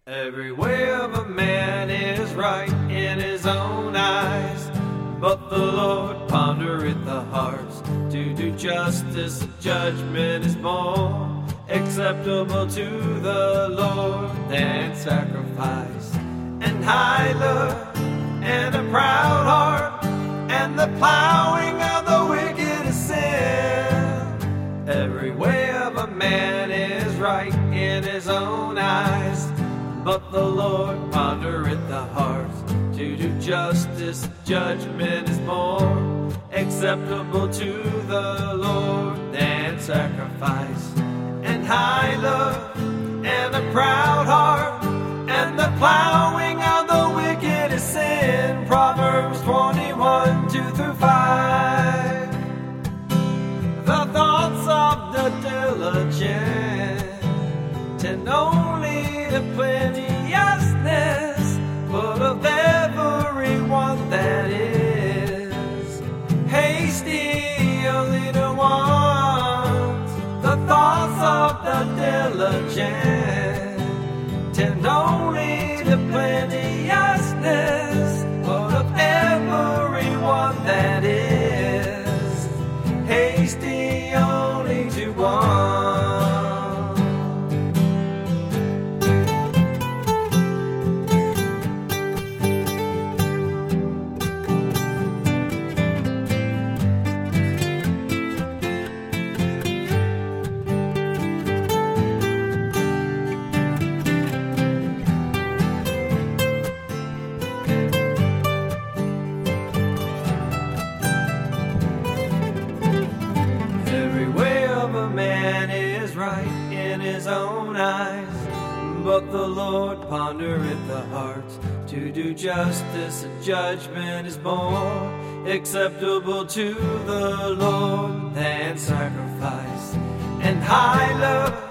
Every way of a man is right in his own eyes, but the Lord pondereth the hearts. To do justice, judgment is more acceptable to the Lord than sacrifice, and high love, and a proud heart, and the plowing of the wicked is sin. Every way of a man is right in his own eyes, but the Lord pondereth the hearts. To do justice, judgment is more acceptable to the Lord than sacrifice, and high love, and a proud heart, and the plowing of the wicked is sin. Proverbs 21, 2-5. The thoughts of the diligent tend only to plenteousness, but of everyone that is hasty only to want. The thoughts of the diligent tend only to plenteousness, but of everyone that is hasty only to want. His own eyes, but the Lord pondereth the hearts. To do justice and judgment is more acceptable to the Lord than sacrifice, and high love,